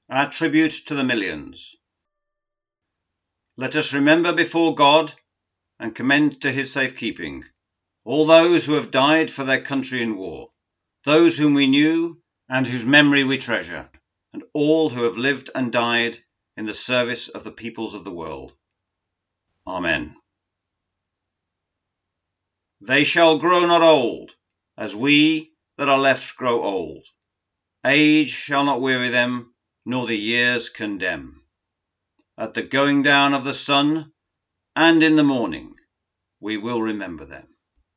our tribute to the millions. Let us remember before God and commend to his safekeeping all those who have died for their country in war, those whom we knew and whose memory we treasure, and all who have lived and died in the service of the peoples of the world. Amen. They shall grow not old, as we that are left grow old. Age shall not weary them, nor the years condemn. At the going down of the sun, and in the morning, we will remember them.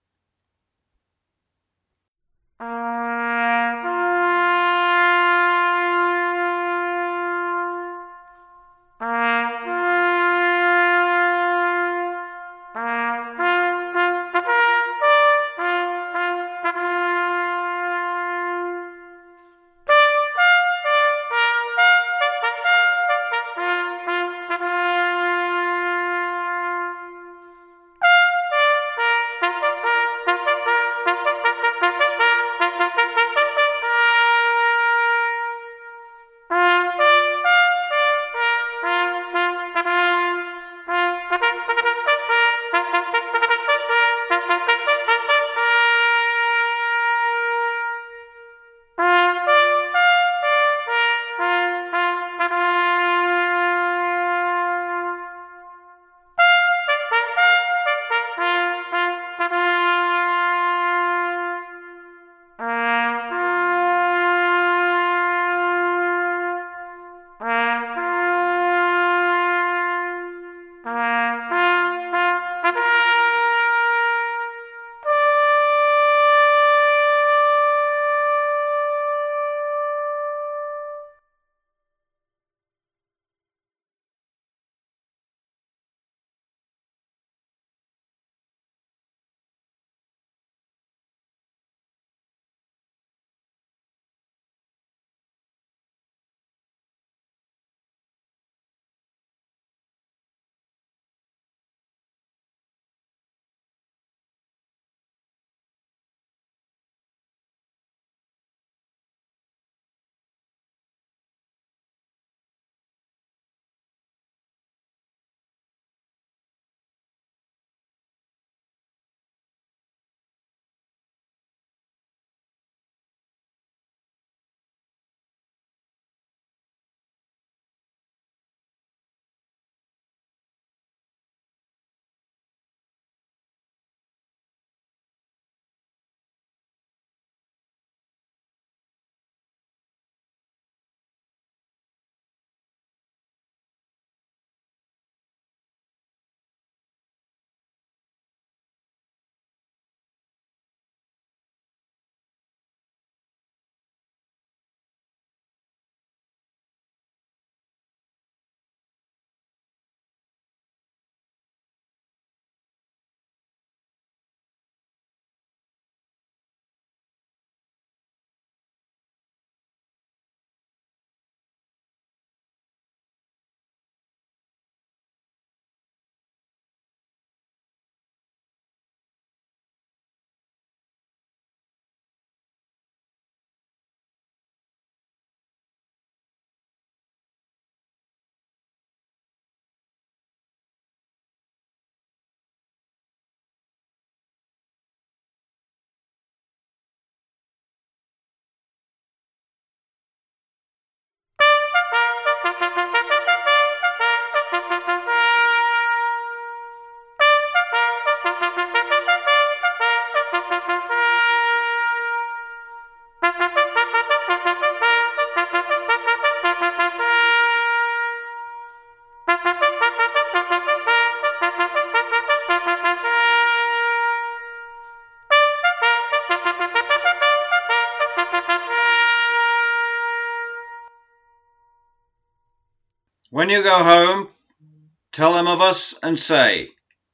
When you go home, tell them of us and say,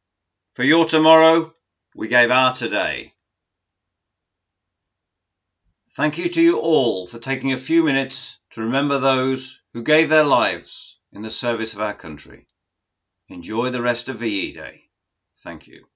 for your tomorrow, we gave our today. Thank you to you all for taking a few minutes to remember those who gave their lives in the service of our country. Enjoy the rest of VE Day. Thank you.